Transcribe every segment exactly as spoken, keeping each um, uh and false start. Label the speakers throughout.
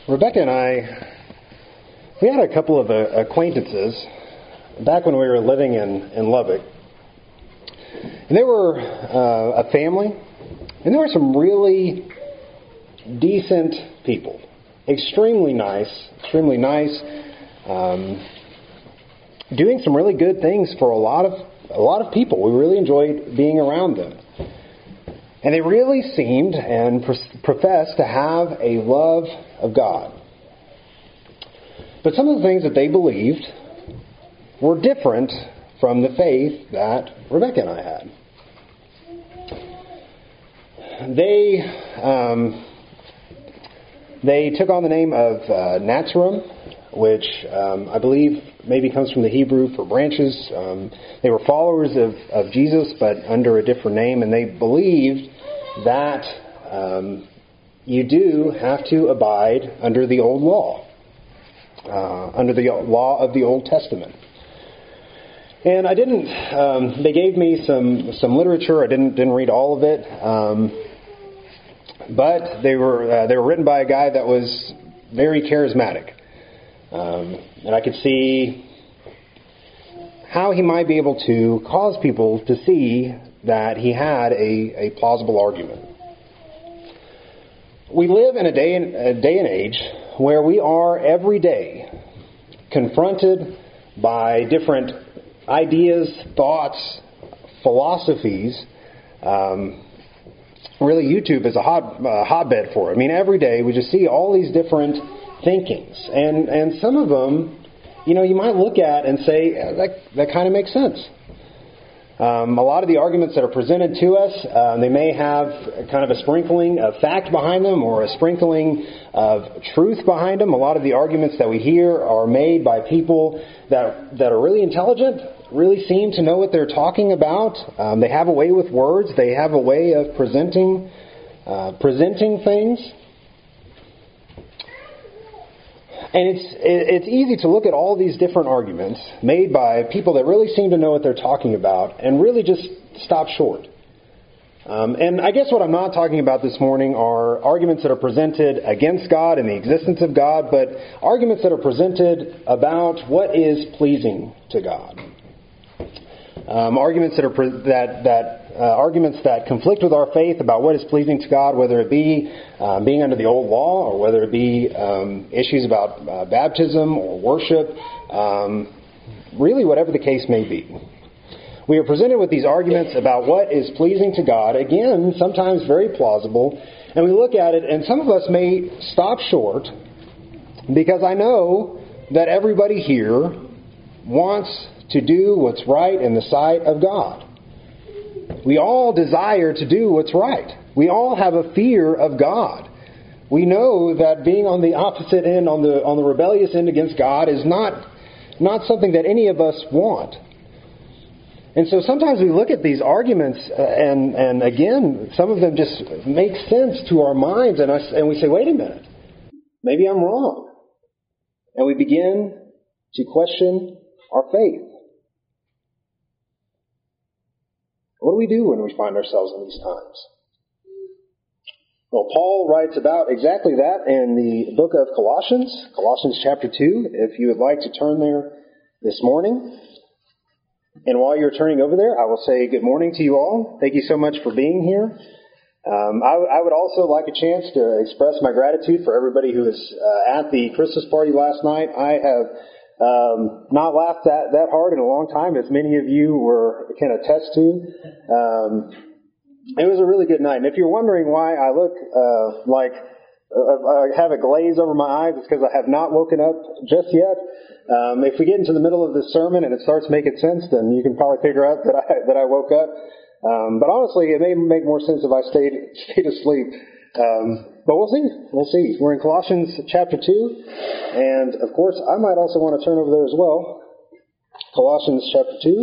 Speaker 1: Rebecca and I, we had a couple of uh, acquaintances back when we were living in, in Lubbock. And they were uh, a family, and there were some really decent people. Extremely nice, extremely nice, um, doing some really good things for a lot of a lot of people. We really enjoyed being around them. And they really seemed and professed to have a love of God. But some of the things that they believed were different from the faith that Rebecca and I had. They um, they took on the name of uh, Nazarene, which um, I believe maybe comes from the Hebrew for branches. Um, they were followers of, of Jesus, but under a different name, and they believed that um, you do have to abide under the old law, uh, under the law of the Old Testament. And I didn't. Um, they gave me some some literature. I didn't didn't read all of it, um, but they were uh, they were written by a guy that was very charismatic. Um, and I could see how he might be able to cause people to see that he had a, a plausible argument. We live in a day and, a day and age where we are every day confronted by different ideas, thoughts, philosophies. Um, really, YouTube is a hot, uh, hotbed for it. I mean, every day we just see all these different thinkings. And and some of them, you know, you might look at and say, yeah, that, that kind of makes sense. Um, a lot of the arguments that are presented to us, uh, they may have kind of a sprinkling of fact behind them or a sprinkling of truth behind them. A lot of the arguments that we hear are made by people that that are really intelligent, really seem to know what they're talking about. Um, they have a way with words. They have a way of presenting uh, presenting things. And it's it's easy to look at all these different arguments made by people that really seem to know what they're talking about and really just stop short. Um, and I guess what I'm not talking about this morning are arguments that are presented against God and the existence of God, but arguments that are presented about what is pleasing to God. Um, arguments that are pre- that that uh, arguments that conflict with our faith about what is pleasing to God, whether it be um, being under the old law or whether it be um, issues about uh, baptism or worship, um, really whatever the case may be. We are presented with these arguments about what is pleasing to God, again, sometimes very plausible, and we look at it, and some of us may stop short because I know that everybody here wants to do what's right in the sight of God. We all desire to do what's right. We all have a fear of God. We know that being on the opposite end, on the on the rebellious end against God, is not not something that any of us want. And so sometimes we look at these arguments, uh, and and again, some of them just make sense to our minds, and us, and we say, "Wait a minute, maybe I'm wrong," and we begin to question our faith. What do we do when we find ourselves in these times? Well, Paul writes about exactly that in the book of Colossians, Colossians chapter two, if you would like to turn there this morning. And while you're turning over there, I will say good morning to you all. Thank you so much for being here. Um, I, I would also like a chance to express my gratitude for everybody who was uh, at the Christmas party last night. I have Um, not laughed that, that hard in a long time, as many of you were can attest to. Um, it was a really good night. And if you're wondering why I look uh, like uh, I have a glaze over my eyes, it's because I have not woken up just yet. Um, if we get into the middle of this sermon and it starts making sense, then you can probably figure out that I that I woke up. Um, but honestly, it may make more sense if I stayed stayed asleep. Um, but we'll see. We'll see. We're in Colossians chapter two, and of course, I might also want to turn over there as well. Colossians chapter two,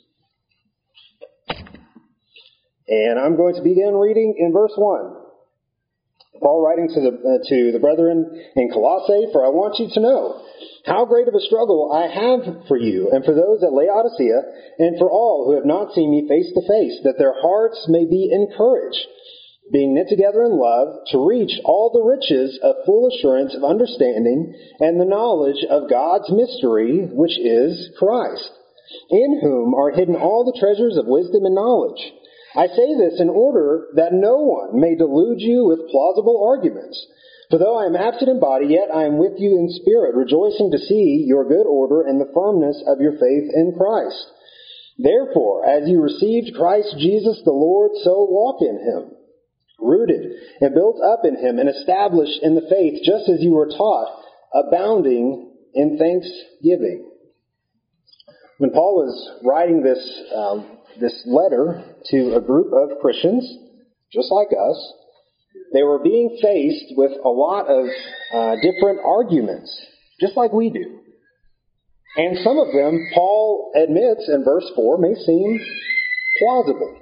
Speaker 1: and I'm going to begin reading in verse one. Paul writing to the uh, to the brethren in Colossae, "For I want you to know how great of a struggle I have for you, and for those at Laodicea, and for all who have not seen me face to face, that their hearts may be encouraged, being knit together in love, to reach all the riches of full assurance of understanding and the knowledge of God's mystery, which is Christ, in whom are hidden all the treasures of wisdom and knowledge. I say this in order that no one may delude you with plausible arguments. For though I am absent in body, yet I am with you in spirit, rejoicing to see your good order and the firmness of your faith in Christ. Therefore, as you received Christ Jesus the Lord, so walk in him, rooted and built up in him and established in the faith, just as you were taught, abounding in thanksgiving. When Paul was writing this um, this letter to a group of Christians, just like us, they were being faced with a lot of uh, different arguments, just like we do. And some of them, Paul admits in verse four, may seem plausible.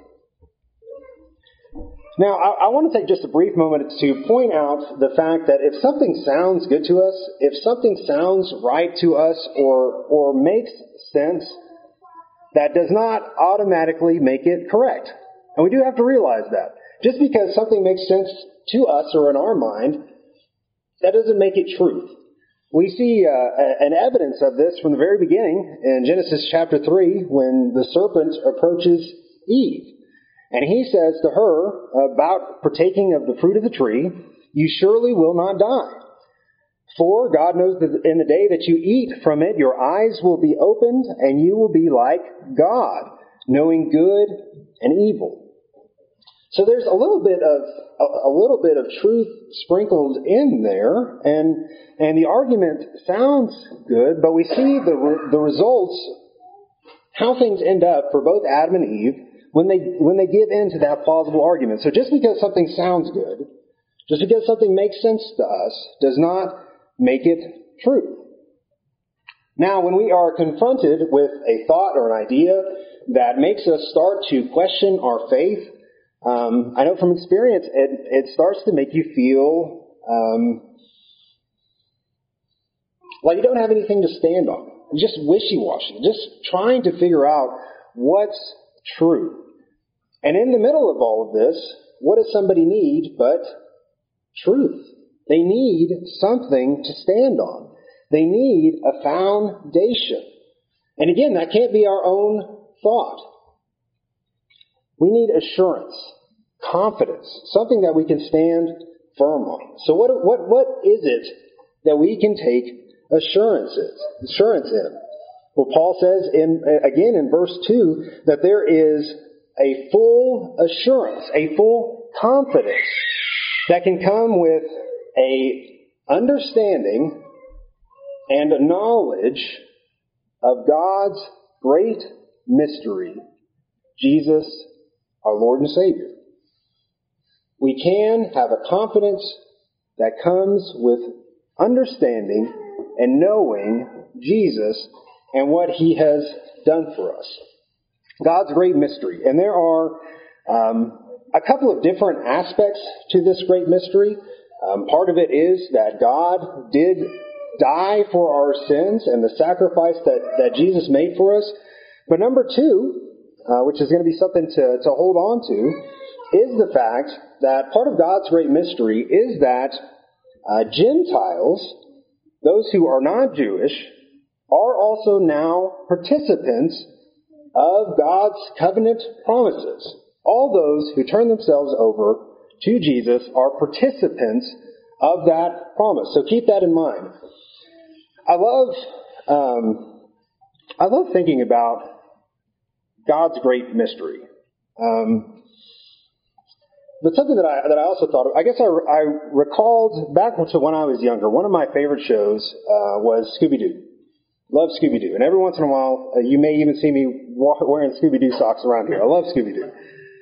Speaker 1: Now, I, I want to take just a brief moment to point out the fact that if something sounds good to us, if something sounds right to us or or makes sense, that does not automatically make it correct. And we do have to realize that. Just because something makes sense to us or in our mind, that doesn't make it truth. We see uh, an evidence of this from the very beginning in Genesis chapter three when the serpent approaches Eve. And he says to her about partaking of the fruit of the tree, you surely will not die. For God knows that in the day that you eat from it, your eyes will be opened and you will be like God, knowing good and evil. So there's a little bit of a, a little bit of truth sprinkled in there, and and the argument sounds good, but we see the the results, how things end up for both Adam and Eve when they when they give in to that plausible argument. So just because something sounds good, just because something makes sense to us, does not make it true. Now, when we are confronted with a thought or an idea that makes us start to question our faith, um, I know from experience, it, it starts to make you feel um, like you don't have anything to stand on. You're just wishy-washy, just trying to figure out what's true. And in the middle of all of this, what does somebody need but truth? They need something to stand on. They need a foundation. And again, that can't be our own thought. We need assurance, confidence, something that we can stand firm on. So what what what is it that we can take assurances, assurance in? Well, Paul says in again in verse two that there is a full assurance, a full confidence that can come with a understanding and a knowledge of God's great mystery, Jesus, our Lord and Savior. We can have a confidence that comes with understanding and knowing Jesus and what He has done for us. God's great mystery. And there are um, a couple of different aspects to this great mystery. Um, part of it is that God did die for our sins and the sacrifice that, that Jesus made for us. But number two, uh, which is going to be something to, to hold on to, is the fact that part of God's great mystery is that uh, Gentiles, those who are not Jewish, are also now participants of God's covenant promises. All those who turn themselves over to Jesus are participants of that promise. So keep that in mind. I love, um, I love thinking about God's great mystery. Um, but something that I that I also thought of, I guess I, I recalled back to when I was younger. One of my favorite shows uh, was Scooby-Doo. Love Scooby-Doo, and every once in a while, uh, you may even see me wearing Scooby-Doo socks around here. I love Scooby-Doo.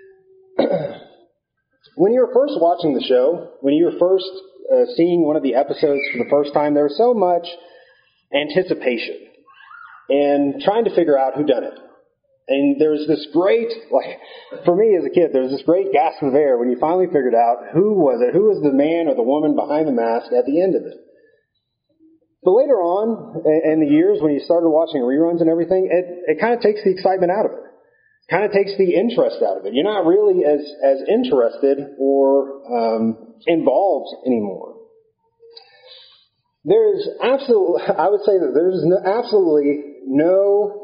Speaker 1: When you were first watching the show, when you were first uh, seeing one of the episodes for the first time, there was so much anticipation and trying to figure out who done it. And there was this great, like, for me as a kid, there was this great gasp of air when you finally figured out who was it, who was the man or the woman behind the mask at the end of it. But later on, in the years when you started watching reruns and everything, it, it kind of takes the excitement out of it. kind of takes the interest out of it. You're not really as, as interested or um, involved anymore. There is absolutely, I would say that there's no, absolutely no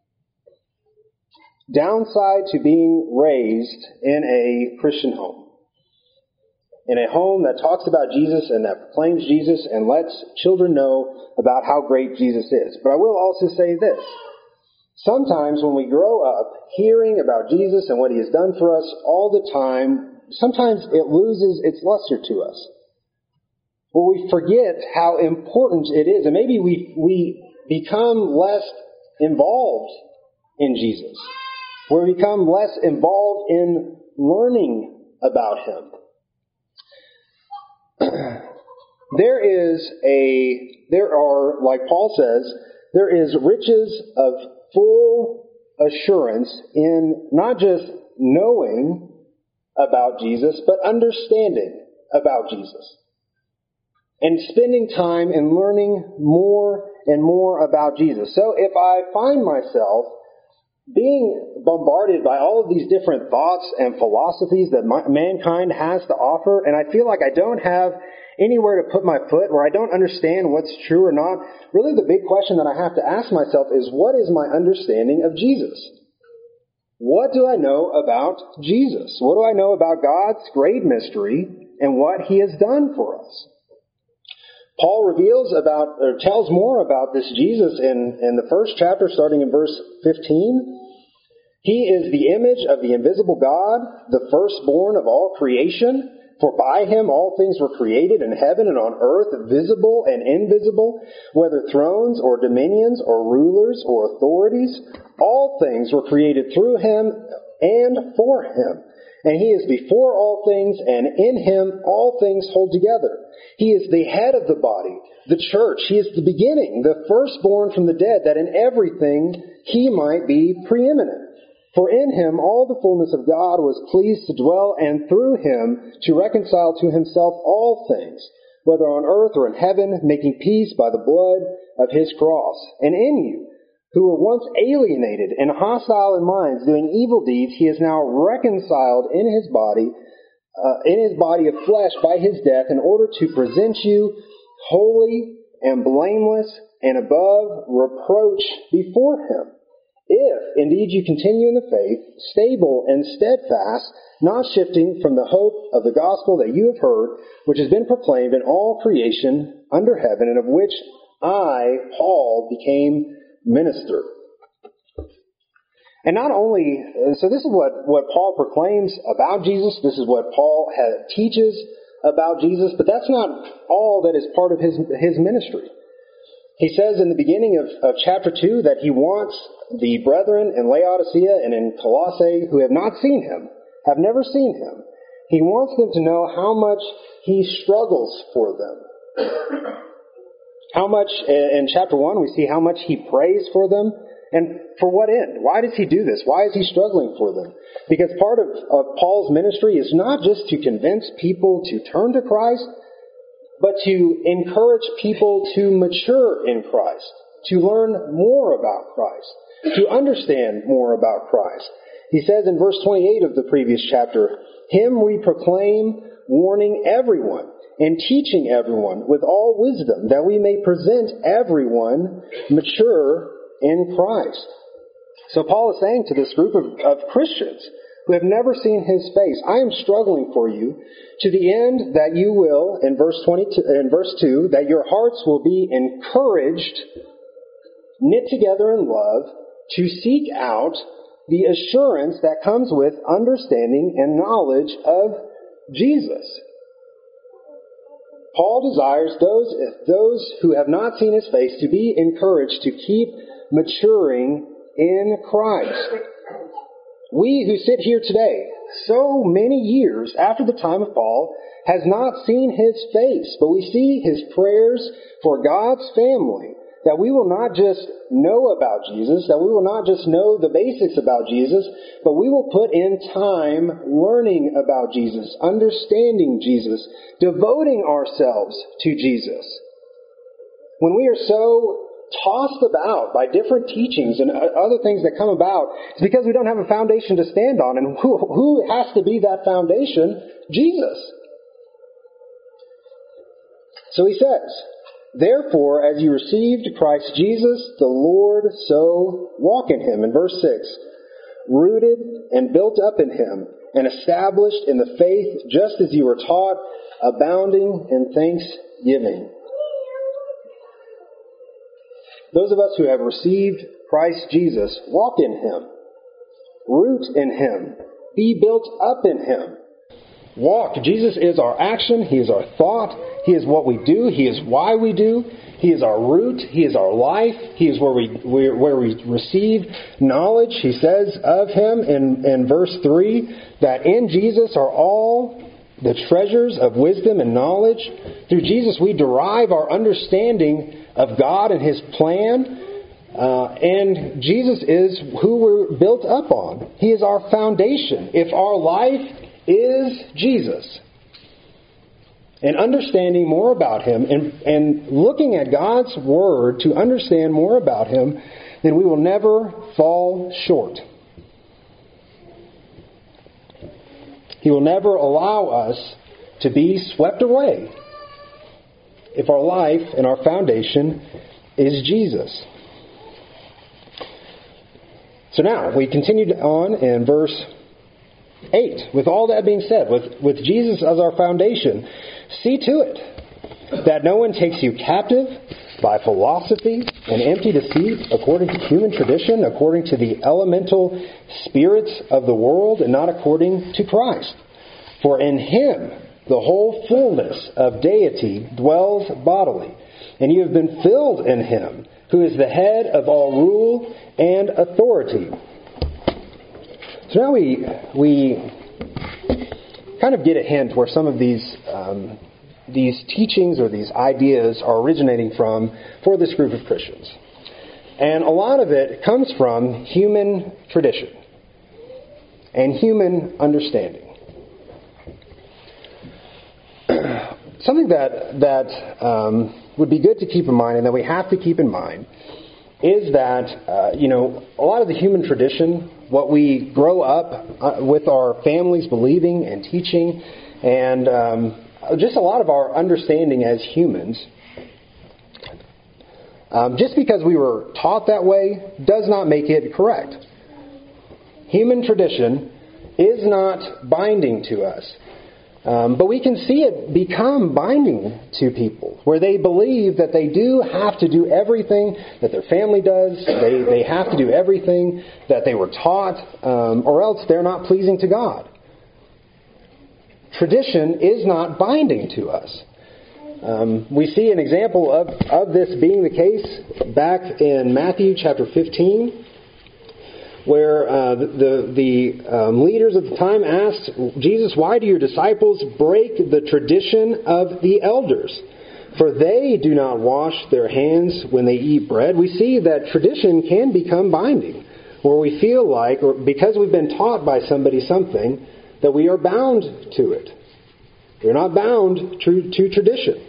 Speaker 1: downside to being raised in a Christian home. In a home that talks about Jesus and that proclaims Jesus and lets children know about how great Jesus is. But I will also say this. Sometimes when we grow up hearing about Jesus and what He has done for us all the time, sometimes it loses its luster to us. Well, we forget how important it is. And maybe we we become less involved in Jesus. We become less involved in learning about Him. There is a, there are, like Paul says, there is riches of full assurance in not just knowing about Jesus, but understanding about Jesus. And spending time and learning more and more about Jesus. So if I find myself being bombarded by all of these different thoughts and philosophies that my, mankind has to offer, and I feel like I don't have anywhere to put my foot, or I don't understand what's true or not, really the big question that I have to ask myself is, what is my understanding of Jesus? What do I know about Jesus? What do I know about God's great mystery and what He has done for us? Paul reveals about, or tells more about this Jesus in, in the first chapter, starting in verse fifteen. He is the image of the invisible God, the firstborn of all creation. For by Him all things were created in heaven and on earth, visible and invisible, whether thrones or dominions or rulers or authorities. All things were created through Him and for Him. And He is before all things, and in Him all things hold together. He is the head of the body, the church. He is the beginning, the firstborn from the dead, that in everything He might be preeminent. For in Him all the fullness of God was pleased to dwell, and through Him to reconcile to Himself all things, whether on earth or in heaven, making peace by the blood of His cross. And in you, who were once alienated and hostile in minds, doing evil deeds, He is now reconciled in His body, uh, in His body of flesh by His death, in order to present you holy and blameless and above reproach before Him. If indeed you continue in the faith, stable and steadfast, not shifting from the hope of the gospel that you have heard, which has been proclaimed in all creation under heaven, and of which I, Paul, became minister. And not only, so this is what, what Paul proclaims about Jesus, this is what Paul has, teaches about Jesus, but that's not all that is part of his, his ministry. He says in the beginning of, of chapter two that he wants the brethren in Laodicea and in Colossae who have not seen Him, have never seen Him, he wants them to know how much He struggles for them. How much, in chapter one, we see how much He prays for them. And for what end? Why does He do this? Why is He struggling for them? Because part of, of Paul's ministry is not just to convince people to turn to Christ, but to encourage people to mature in Christ, to learn more about Christ, to understand more about Christ. He says in verse twenty-eight of the previous chapter, Him we proclaim, warning everyone and teaching everyone with all wisdom, that we may present everyone mature in Christ. So Paul is saying to this group of, of Christians who have never seen His face, I am struggling for you to the end that you will, in verse twenty-two, in verse two, that your hearts will be encouraged, knit together in love, to seek out the assurance that comes with understanding and knowledge of Jesus. Paul desires those, those who have not seen His face to be encouraged to keep maturing in Christ. We who sit here today, so many years after the time of Paul, has not seen His face, but we see His prayers for God's family, that we will not just know about Jesus, that we will not just know the basics about Jesus, but we will put in time learning about Jesus, understanding Jesus, devoting ourselves to Jesus. When we are so tossed about by different teachings and other things that come about is because we don't have a foundation to stand on. And who, who has to be that foundation? Jesus. So he says, therefore, as you received Christ Jesus, the Lord, so walk in him. In verse six, rooted and built up in him, and established in the faith, just as you were taught, abounding in thanksgiving. Those of us who have received Christ Jesus, walk in him, root in him, be built up in him. Walk. Jesus is our action. He is our thought. He is what we do. He is why we do. He is our root. He is our life. He is where we where we receive knowledge. He says of him in, in verse three that in Jesus are all the treasures of wisdom and knowledge. Through Jesus we derive our understanding of God and his plan. Uh, and Jesus is who we're built up on. He is our foundation. If our life is Jesus, and understanding more about him and, and looking at God's word to understand more about him, then we will never fall short. He will never allow us to be swept away if our life and our foundation is Jesus. So now, we continued on in verse eight. With all that being said, with, with Jesus as our foundation, see to it that no one takes you captive by philosophy and empty deceit, according to human tradition, according to the elemental spirits of the world, and not according to Christ. For in him the whole fullness of deity dwells bodily, and you have been filled in him, who is the head of all rule and authority. So now we we kind of get a hint where some of these um, these teachings or these ideas are originating from for this group of Christians. And a lot of it comes from human tradition and human understanding. Something that that um, would be good to keep in mind, and that we have to keep in mind, is that uh, you know a lot of the human tradition, what we grow up uh, with our families believing and teaching, and um, just a lot of our understanding as humans, um, just because we were taught that way does not make it correct. Human tradition is not binding to us. Um, but we can see it become binding to people, where they believe that they do have to do everything that their family does. They they have to do everything that they were taught, um, or else they're not pleasing to God. Tradition is not binding to us. Um, we see an example of, of this being the case back in Matthew chapter fifteen, where uh, the the um, leaders of the time asked Jesus, "Why do your disciples break the tradition of the elders? For they do not wash their hands when they eat bread." We see that tradition can become binding, where we feel like, or because we've been taught by somebody something, that we are bound to it. We're not bound to, to tradition.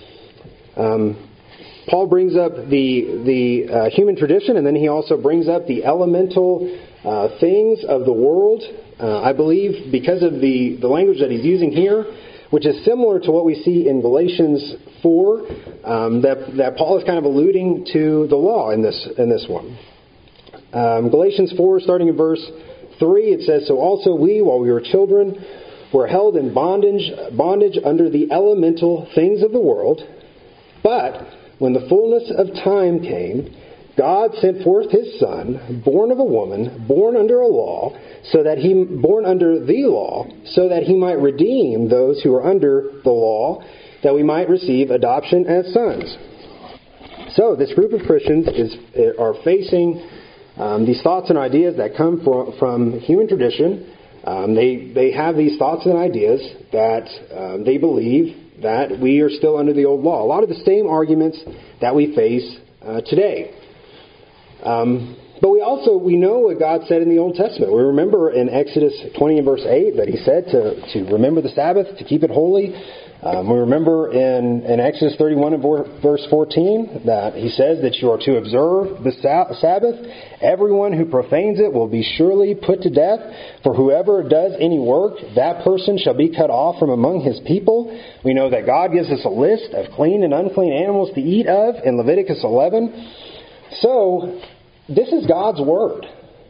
Speaker 1: Um, Paul brings up the the uh, human tradition, and then he also brings up the elemental uh, things of the world. Uh, I believe because of the, the language that he's using here, which is similar to what we see in Galatians four, um, that that Paul is kind of alluding to the law in this in this one. Um, Galatians four, starting in verse three, it says, "So also we, while we were children, were held in bondage bondage under the elemental things of the world, but when the fullness of time came, God sent forth his Son, born of a woman, born under a law, so that he born under the law, so that he might redeem those who are under the law, that we might receive adoption as sons." So this group of Christians is are facing um, these thoughts and ideas that come from, from human tradition. Um, they they have these thoughts and ideas that um, they believe that we are still under the old law. A lot of the same arguments that we face uh, today. Um, But we also, we know what God said in the Old Testament. We remember in Exodus twenty and verse eight that He said to, to remember the Sabbath, to keep it holy. Um, we remember in, in Exodus thirty-one and verse fourteen that He says that you are to observe the Sabbath. Everyone who profanes it will be surely put to death. For whoever does any work, that person shall be cut off from among his people. We know that God gives us a list of clean and unclean animals to eat of in Leviticus eleven. So, this is God's Word.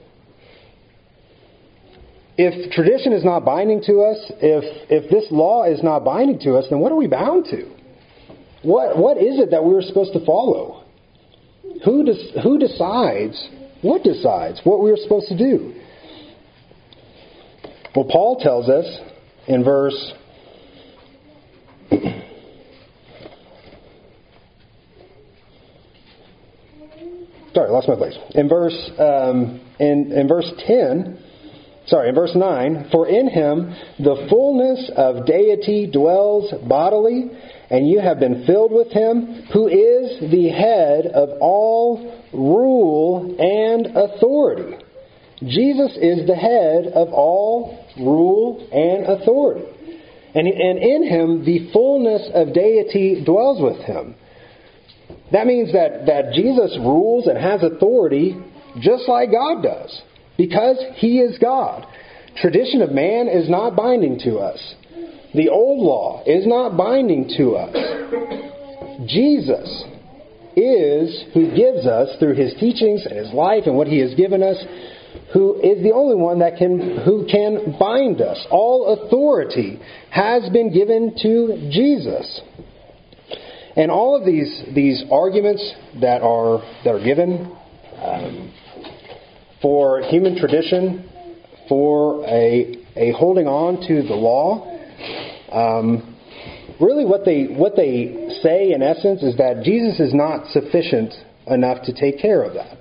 Speaker 1: If tradition is not binding to us, if if this law is not binding to us, then what are we bound to? What what is it that we were supposed to follow? Who does, who decides, what decides what we are supposed to do? Well, Paul tells us in verse Sorry, I lost my place. In verse um, in in verse ten, sorry, in verse nine, for in Him the fullness of deity dwells bodily, and you have been filled with Him, who is the head of all rule and authority. Jesus is the head of all rule and authority. And, and in Him the fullness of deity dwells with Him. That means that, that Jesus rules and has authority just like God does, because He is God. Tradition of man is not binding to us. The old law is not binding to us. Jesus is who gives us, through His teachings and His life and what He has given us, who is the only one that can who can bind us. All authority has been given to Jesus. And all of these these arguments that are that are given um, for human tradition, for a a holding on to the law, um, really what they what they say in essence is that Jesus is not sufficient enough to take care of that.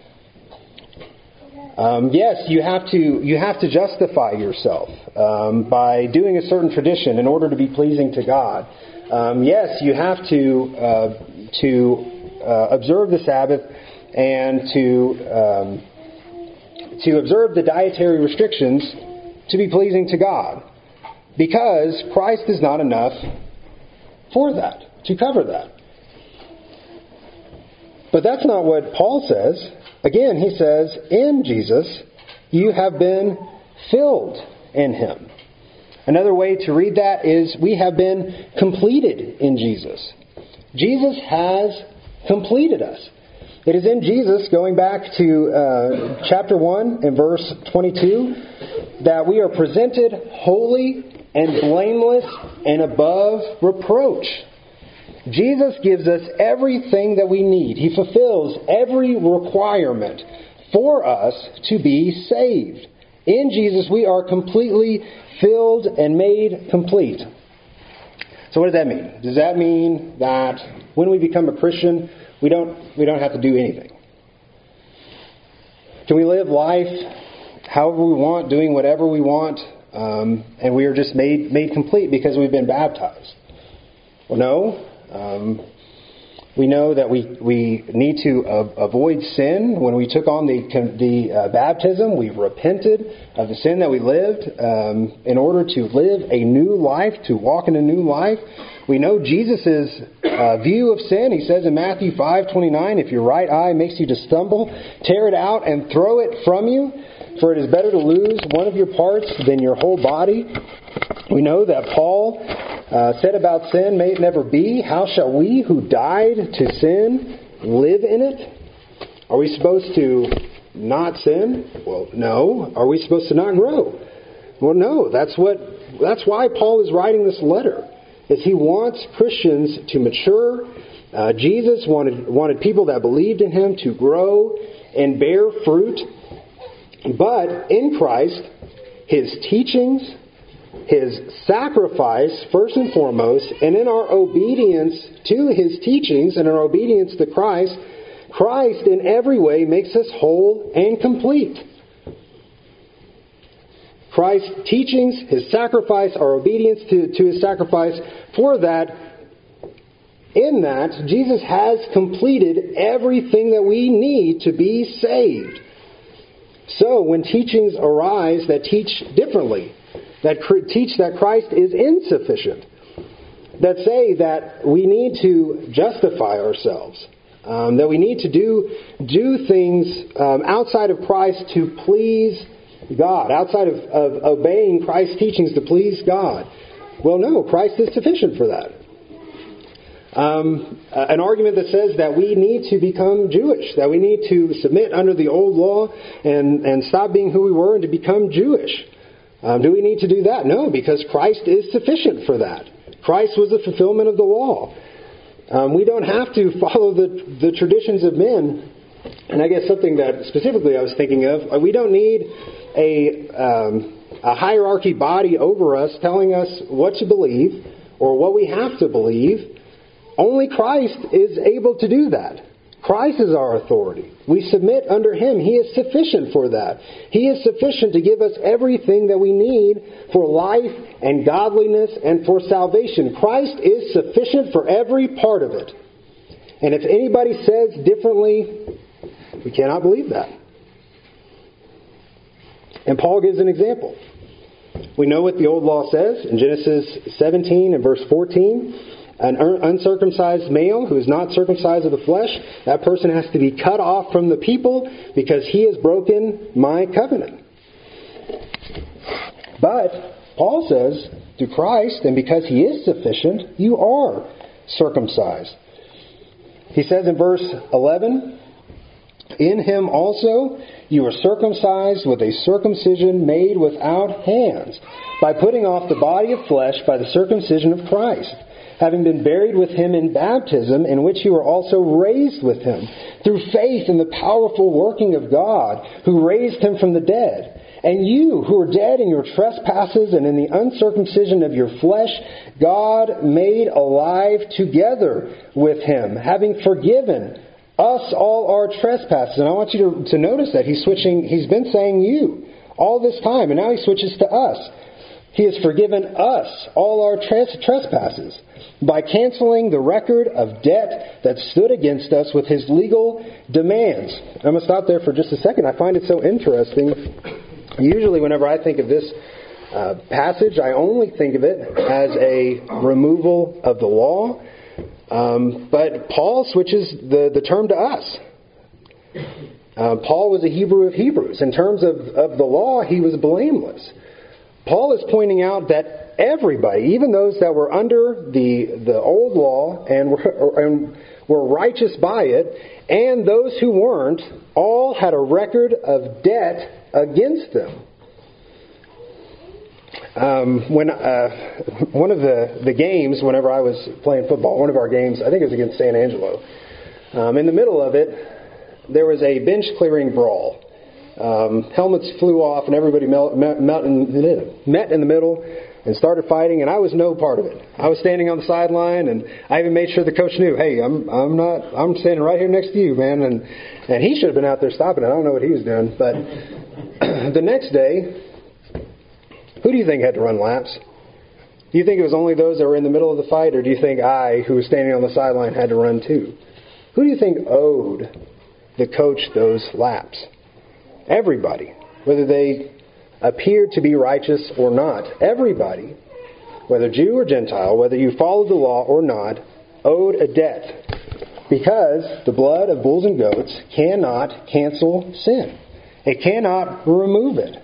Speaker 1: Um, yes, you have to you have to justify yourself um, by doing a certain tradition in order to be pleasing to God. Um, yes, you have to uh, to uh, observe the Sabbath and to um, to observe the dietary restrictions to be pleasing to God, because Christ is not enough for that, to cover that. But that's not what Paul says. Again, he says, in Jesus, you have been filled in Him. Another way to read that is, we have been completed in Jesus. Jesus has completed us. It is in Jesus, going back to uh, chapter one and verse twenty-two, that we are presented holy and blameless and above reproach. Jesus gives us everything that we need. He fulfills every requirement for us to be saved. In Jesus, we are completely filled and made complete. So what does that mean? Does that mean that when we become a Christian, we don't we don't have to do anything? Can we live life however we want, doing whatever we want, um, and we are just made made complete because we've been baptized? Well, no. Um, we know that we we need to uh, avoid sin. When we took on the the uh, baptism, we repented of the sin that we lived um, in order to live a new life, to walk in a new life. We know Jesus' uh, view of sin. He says in Matthew five twenty-nine, if your right eye makes you to stumble, tear it out and throw it from you, for it is better to lose one of your parts than your whole body. We know that Paul uh, said about sin, may it never be. How shall we who died to sin live in it? Are we supposed to not sin? Well, no. Are we supposed to not grow? Well, no. That's what. That's why Paul is writing this letter. Is he wants Christians to mature. Uh, Jesus wanted wanted people that believed in Him to grow and bear fruit. But in Christ, His teachings, His sacrifice, first and foremost, and in our obedience to His teachings and our obedience to Christ, Christ in every way makes us whole and complete. Christ's teachings, His sacrifice, our obedience to, to His sacrifice, for that in that Jesus has completed everything that we need to be saved. So when teachings arise that teach differently, that teach that Christ is insufficient, that say that we need to justify ourselves, um, that we need to do do things um, outside of Christ to please God, outside of, of obeying Christ's teachings to please God. Well, no, Christ is sufficient for that. Um, an argument that says that we need to become Jewish, that we need to submit under the old law and, and stop being who we were and to become Jewish. Um, do we need to do that? No, because Christ is sufficient for that. Christ was the fulfillment of the law. Um, we don't have to follow the, the traditions of men. And I guess something that specifically I was thinking of, we don't need a, um, a hierarchy body over us telling us what to believe or what we have to believe. Only Christ is able to do that. Christ is our authority. We submit under Him. He is sufficient for that. He is sufficient to give us everything that we need for life and godliness and for salvation. Christ is sufficient for every part of it. And if anybody says differently, we cannot believe that. And Paul gives an example. We know what the old law says in Genesis seventeen and verse fourteen. An uncircumcised male who is not circumcised of the flesh, that person has to be cut off from the people because he has broken my covenant. But Paul says, to Christ, and because He is sufficient, you are circumcised. He says in verse eleven, in Him also you are circumcised with a circumcision made without hands, by putting off the body of flesh by the circumcision of Christ, having been buried with Him in baptism, in which you were also raised with Him, through faith in the powerful working of God, who raised Him from the dead. And you, who were dead in your trespasses and in the uncircumcision of your flesh, God made alive together with Him, having forgiven us all our trespasses. And I want you to, to notice that he's switching, he's been saying you all this time, and now he switches to us. He has forgiven us all our trespasses by canceling the record of debt that stood against us with His legal demands. I'm going to stop there for just a second. I find it so interesting. Usually whenever I think of this uh, passage, I only think of it as a removal of the law. Um, but Paul switches the, the term to us. Uh, Paul was a Hebrew of Hebrews. In terms of, of the law, he was blameless. Paul is pointing out that everybody, even those that were under the the old law and were, and were righteous by it, and those who weren't, all had a record of debt against them. Um, when uh, one of the, the games, whenever I was playing football, one of our games, I think it was against San Angelo, um, in the middle of it, there was a bench clearing brawl. Um, helmets flew off and everybody met, met, met, in, met in the middle and started fighting, and I was no part of it. I was standing on the sideline, and I even made sure the coach knew, hey, I'm I'm not I'm standing right here next to you, man, and and he should have been out there stopping it. I don't know what he was doing, but the next day, who do you think had to run laps? Do you think it was only those that were in the middle of the fight, or do you think I, who was standing on the sideline, had to run too? Who do you think owed the coach those laps? Everybody, whether they appeared to be righteous or not. Everybody, whether Jew or Gentile, whether you followed the law or not, owed a debt. Because the blood of bulls and goats cannot cancel sin. It cannot remove it.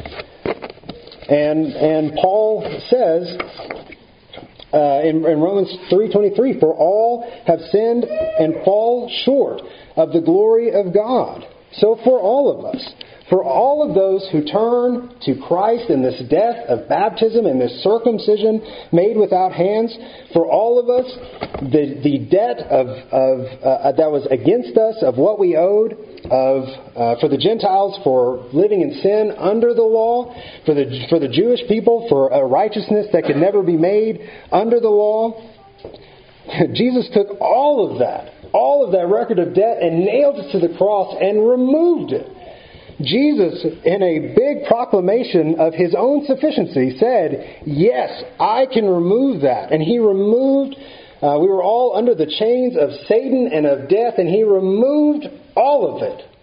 Speaker 1: And and Paul says uh, in, in Romans three twenty-three, for all have sinned and fall short of the glory of God. So for all of us, for all of those who turn to Christ in this death of baptism and this circumcision made without hands, for all of us, the the debt of of uh, that was against us, of what we owed, of uh, for the Gentiles for living in sin under the law, for the for the Jewish people for a righteousness that could never be made under the law. Jesus took all of that, all of that record of debt, and nailed it to the cross and removed it. Jesus, in a big proclamation of His own sufficiency, said, yes, I can remove that. And He removed Uh, we were all under the chains of Satan and of death, and He removed all of it.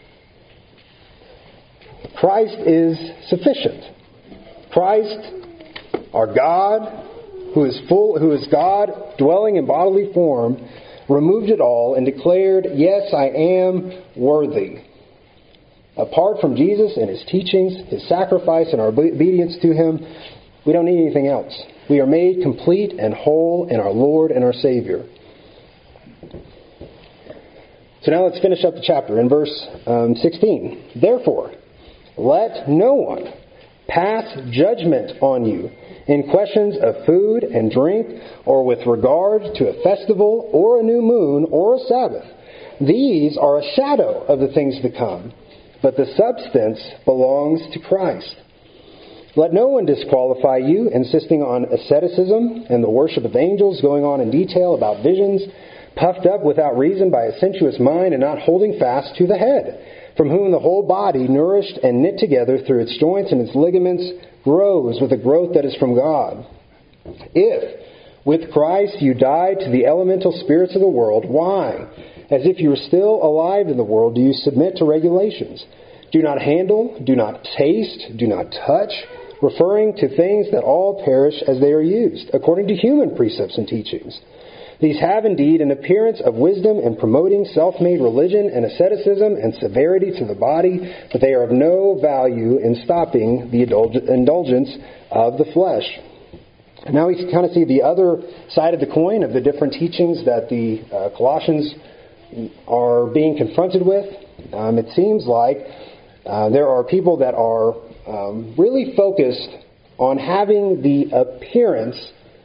Speaker 1: Christ is sufficient. Christ, our God, who is full, who is God dwelling in bodily form, removed it all and declared, "Yes, I am worthy." Apart from Jesus and His teachings, His sacrifice, and our obedience to Him, we don't need anything else. We are made complete and whole in our Lord and our Savior. So now let's finish up the chapter in verse um, sixteen. Therefore, let no one pass judgment on you in questions of food and drink, or with regard to a festival, or a new moon, or a Sabbath. These are a shadow of the things to come, but the substance belongs to Christ. Let no one disqualify you, insisting on asceticism and the worship of angels, going on in detail about visions, puffed up without reason by a sensuous mind, and not holding fast to the head, from whom the whole body, nourished and knit together through its joints and its ligaments, grows with a growth that is from God. If, with Christ, you died to the elemental spirits of the world, why, as if you were still alive in the world, do you submit to regulations? Do not handle, do not taste, do not touch, referring to things that all perish as they are used, according to human precepts and teachings. These have indeed an appearance of wisdom in promoting self-made religion and asceticism and severity to the body, but they are of no value in stopping the indulgence of the flesh. Now we can kind of see the other side of the coin of the different teachings that the uh, Colossians are being confronted with. Um, it seems like uh, there are people that are um, really focused on having the appearance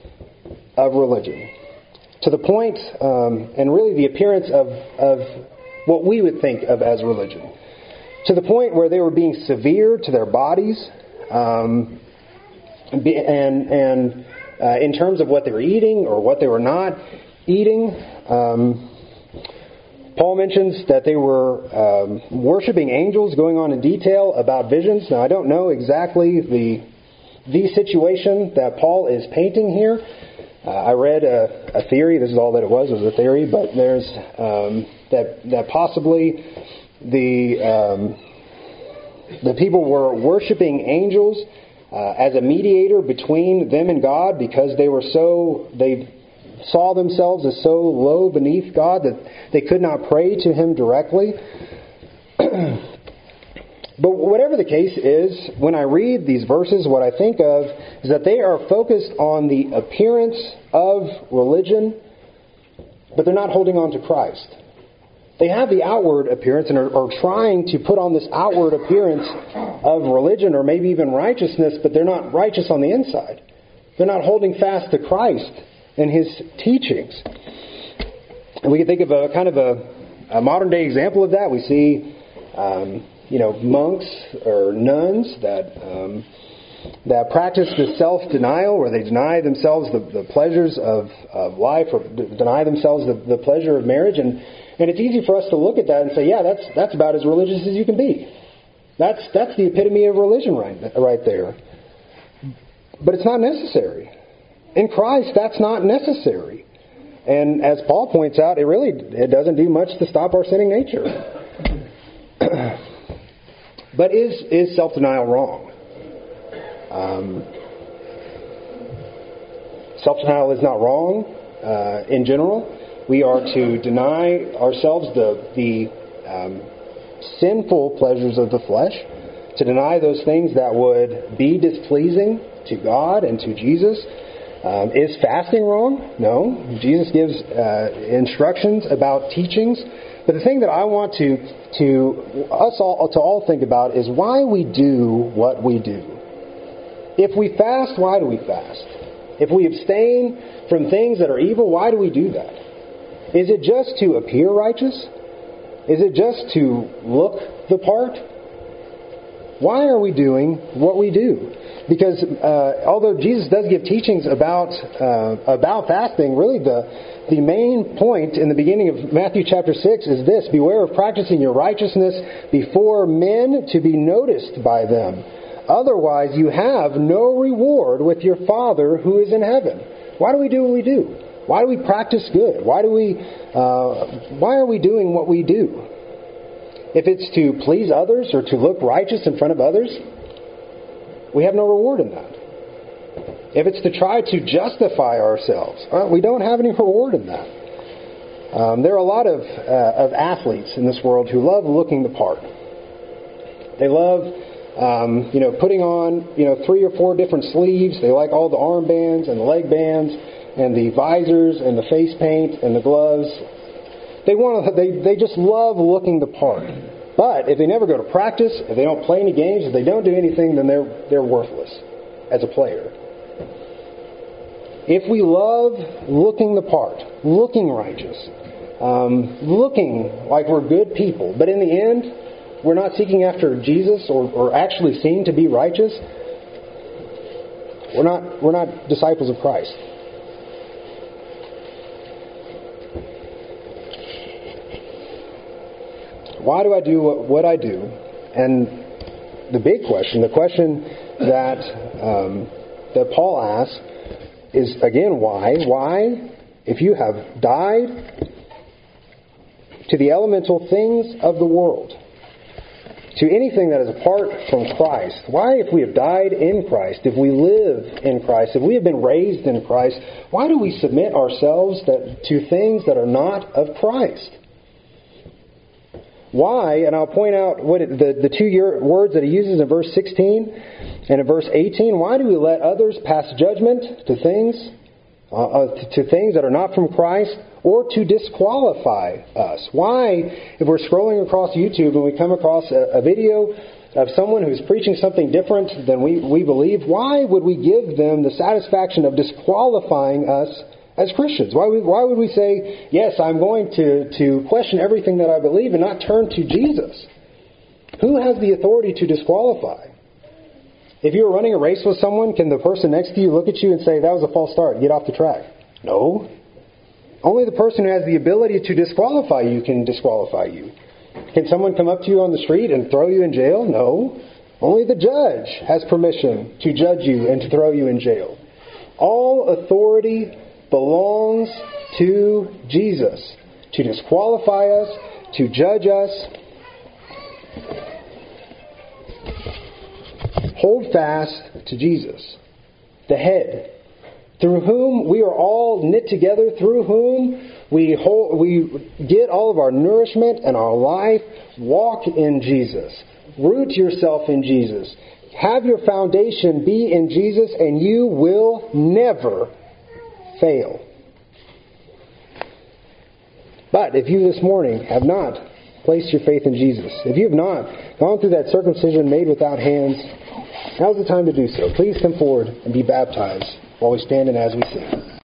Speaker 1: of religion. To the point, um, and really the appearance of, of what we would think of as religion. To the point where they were being severe to their bodies, um, and, and uh, in terms of what they were eating or what they were not eating. Um, Paul mentions that they were um, worshiping angels, going on in detail about visions. Now, I don't know exactly the the situation that Paul is painting here. Uh, I read a, a theory. This is all that it was, was a theory. But there's um, that that possibly the um, the people were worshiping angels uh, as a mediator between them and God, because they were so they saw themselves as so low beneath God that they could not pray to Him directly. But whatever the case is, when I read these verses, what I think of is that they are focused on the appearance of religion, but they're not holding on to Christ. They have the outward appearance and are, are trying to put on this outward appearance of religion or maybe even righteousness, but they're not righteous on the inside. They're not holding fast to Christ and His teachings. And we can think of a kind of a, a modern day example of that. We see um, you know, monks or nuns that um, that practice the self-denial, where they deny themselves the, the pleasures of, of life, or d- deny themselves the, the pleasure of marriage. And, and it's easy for us to look at that and say, yeah, that's that's about as religious as you can be. That's that's the epitome of religion right, right there. But it's not necessary. In Christ, that's not necessary. And as Paul points out, it really it doesn't do much to stop our sinning nature. But is is self-denial wrong? Um, self-denial is not wrong uh, in general. We are to deny ourselves the the um, sinful pleasures of the flesh, to deny those things that would be displeasing to God and to Jesus. Um, is fasting wrong? No. Jesus gives uh, instructions about teachings. But the thing that I want to to us all to all think about is why we do what we do. If we fast, why do we fast? If we abstain from things that are evil, why do we do that? Is it just to appear righteous? Is it just to look the part? Why are we doing what we do? Because uh, although Jesus does give teachings about uh, about fasting, really the the main point in the beginning of Matthew chapter six is this: beware of practicing your righteousness before men to be noticed by them. Otherwise, you have no reward with your Father who is in heaven. Why do we do what we do? Why do we practice good? Why do we? Uh, why are we doing what we do? If it's to please others or to look righteous in front of others, we have no reward in that. If it's to try to justify ourselves, well, we don't have any reward in that. Um, there are a lot of uh, of athletes in this world who love looking the part. They love, um, you know, putting on, you know, three or four different sleeves. They like all the armbands and the leg bands and the visors and the face paint and the gloves. They want to. They they just love looking the part. But if they never go to practice, if they don't play any games, if they don't do anything, then they're they're worthless as a player. If we love looking the part, looking righteous, um, looking like we're good people, but in the end, we're not seeking after Jesus or, or actually seeing to be righteous, we're not we're not disciples of Christ. Why do I do what, what I do? And the big question, the question that um, that Paul asks, is again, why? Why, if you have died to the elemental things of the world, to anything that is apart from Christ, why, if we have died in Christ, if we live in Christ, if we have been raised in Christ, why do we submit ourselves that, to things that are not of Christ? Why, and I'll point out what it, the, the two year, words that he uses in verse sixteen and in verse eighteen. Why do we let others pass judgment to things, uh, to things that are not from Christ, or to disqualify us? Why, if we're scrolling across YouTube and we come across a, a video of someone who's preaching something different than we, we believe, why would we give them the satisfaction of disqualifying us as Christians? Why would, why would we say, yes, I'm going to, to question everything that I believe and not turn to Jesus? Who has the authority to disqualify? If you're running a race with someone, can the person next to you look at you and say, that was a false start, get off the track? No. Only the person who has the ability to disqualify you can disqualify you. Can someone come up to you on the street and throw you in jail? No. Only the judge has permission to judge you and to throw you in jail. All authority belongs to Jesus to disqualify us, to judge us. Hold fast to Jesus, the head, through whom we are all knit together, through whom we hold, we get all of our nourishment and our life. Walk in Jesus. Root yourself in Jesus. Have your foundation be in Jesus, and you will never fail. But if you this morning have not placed your faith in Jesus, if you have not gone through that circumcision made without hands, now's the time to do so. Please come forward and be baptized while we stand and as we sing.